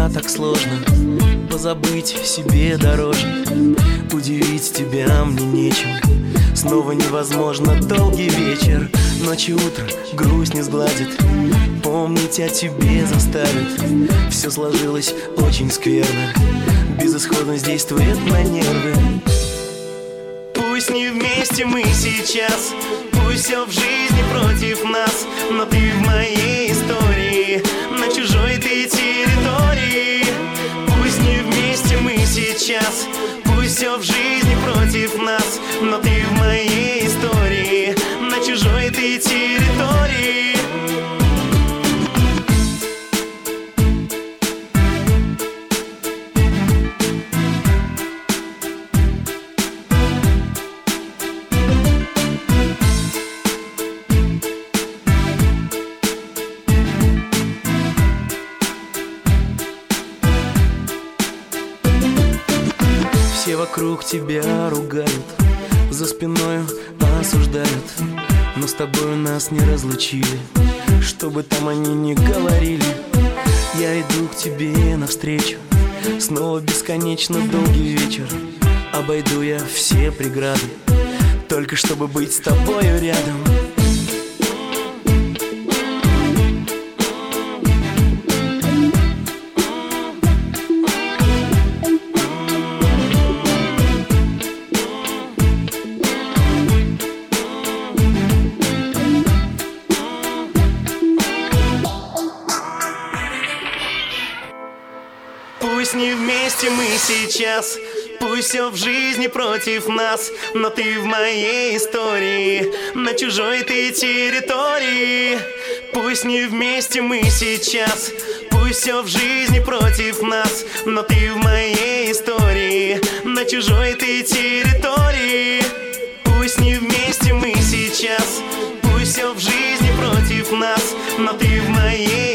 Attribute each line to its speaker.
Speaker 1: так сложно позабыть себе дороже. Удивить тебя мне нечем. Снова невозможно долгий вечер. Ночь и утро грусть не сгладит, помнить о тебе заставит. Все сложилось очень скверно, безысходность действует на нервы. Пусть не вместе мы сейчас, пусть все в жизни против нас, но ты в моей истории, на чужой ты территории. Пусть не вместе мы сейчас, пусть все в жизни против нас, но ты в моей истории, на чужой ты территории. Все вокруг тебя ругают, за спиною осуждают, но с тобой нас не разлучили, что бы там они ни говорили. Я иду к тебе навстречу, снова бесконечно долгий вечер. Обойду я все преграды, только чтобы быть с тобою рядом. Пусть не вместе мы сейчас, пусть все в жизни против нас, но ты в моей истории, на чужой ты территории. Пусть не вместе мы сейчас, пусть все в жизни против нас, но ты в моей истории, на чужой ты территории. Пусть не вместе мы сейчас, пусть все в жизни против нас, но ты в моей